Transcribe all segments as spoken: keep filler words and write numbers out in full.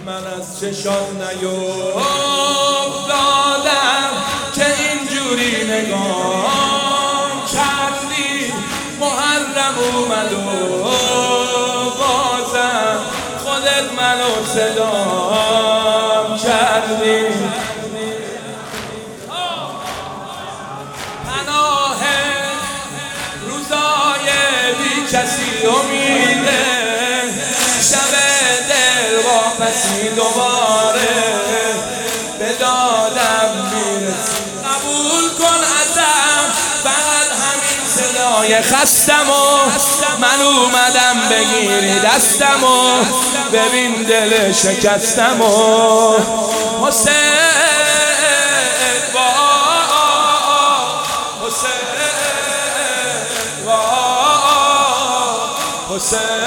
من از چشات نیفتادم که اینجوری نگاه کردی. محرم اومد و بازم خودت منو صدام کردی. پناه روزای بی کسی امیده، شب دل واپسی دوباره به دادم میرسی. قبول کن ازم فقط همین صدای خستم و من اومدم بگیری دستم و ببین دل شکستم و حسین با حسین با حسین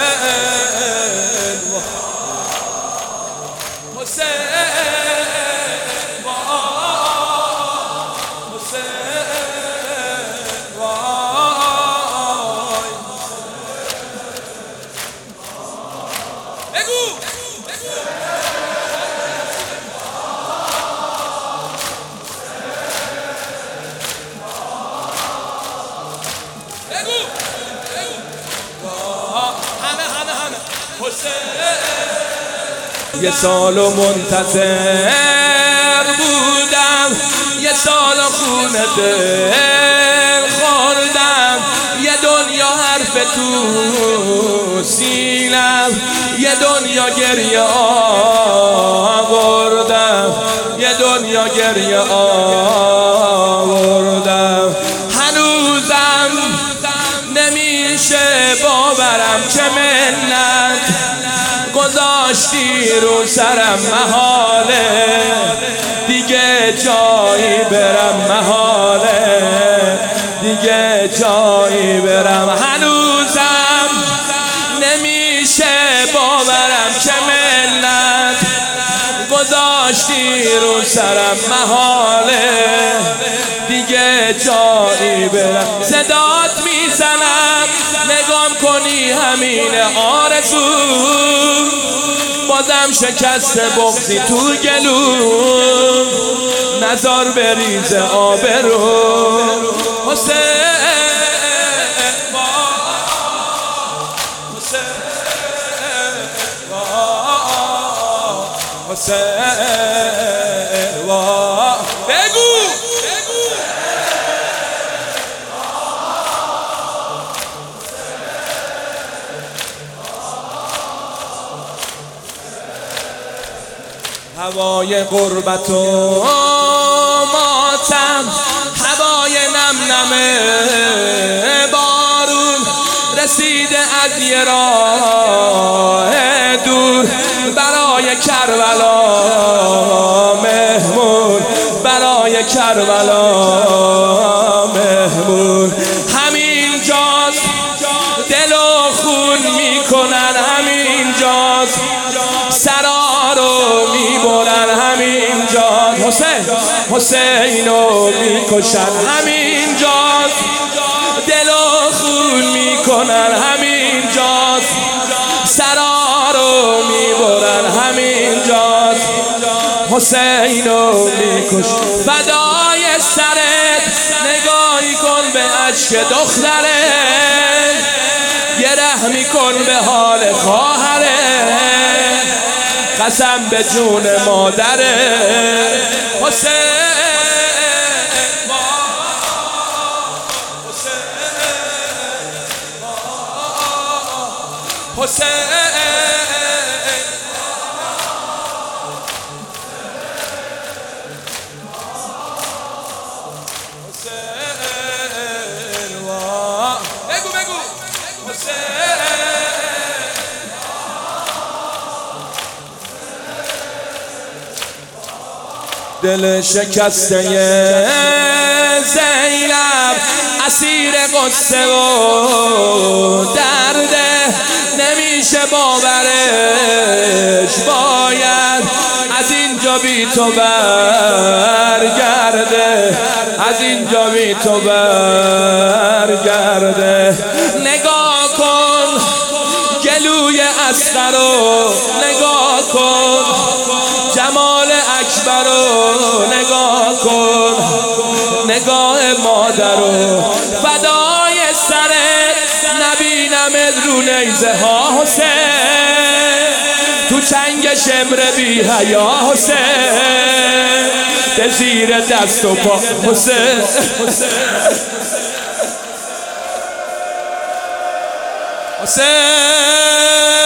یه سالو منتظر بودم، یه سالو خونه دل خوردم، یه دنیا حرف تو سینم، یه دنیا گریه آوردم، یه دنیا گریه آوردم. هنوزم نمیشه باورم که منت گذاشتی رو سرم، محاله دیگه جایی برم، محاله دیگه جایی برم. هنوزم نمیشه باورم که منت گذاشتی رو سرم، محاله دیگه جایی برم. صدات میزنم نگام کنی همین آرزو، بازم شکست بغضی تو گلو، نزار بریز آبرو. حسین با حسین با حسین با بگو هوای غربت و ماتم، هوای نم نم بارون رسیده از یه راه دور، برای کربلا مهمون، برای کربلا مهمون. همین جاست دل و خون میکنن، همین جاست سرا رو میبرن، همین جاست حسین حسینو میکشن، همین جاست دل و خون میکنن، همین جاست سرا رو میبرن، همین جاست حسینو میکشن. فدای سرت نگاهی کن به اشک دختره، یه رحمی کن به حال خواهره، قسم به جون مادره. حسین با حسین با حسین بگو بگو حسین دل شکسته زینب اسیر قصه و درده، نمیشه باورش، باید از اینجا بی تو برگرده، از اینجا بی تو برگرده. نگاه کن گلوی اصغر رو، نگاه کن رو نیزه ها حسین، تو چنگ شمر بی حیا حسین، به زیر دست و پا حسین. حسین